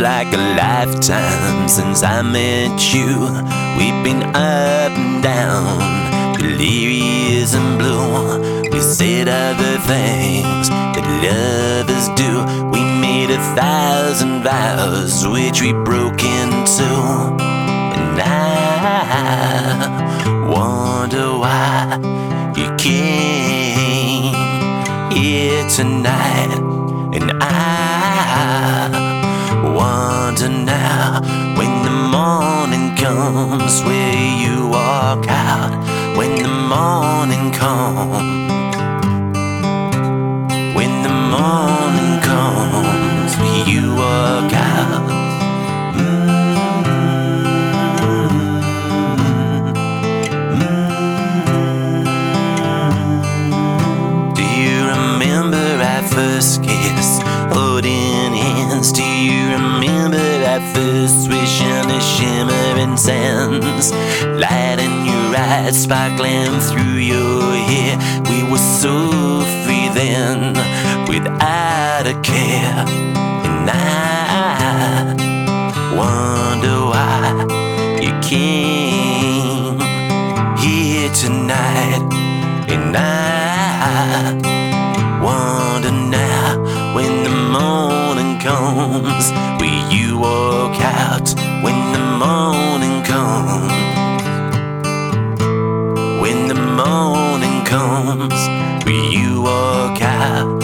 like a lifetime since I met you. We've been up and down, delirious and blue. We said other things that lovers do. We made 1,000 vows which we broke into. And I wonder why you came here tonight. And I wonder now, when the morning comes, where you walk out. When the morning comes, when the morning comes, where you walk out. Do you remember our first kiss, holding hands? Do you remember that first wish and the shimmering sands? Light in your eyes, sparkling through your hair. We were so free then, without a care. And I wonder why you came here tonight. And I wonder now, when the morning comes, will you walk out? When the morning comes, when the morning comes, will you walk out?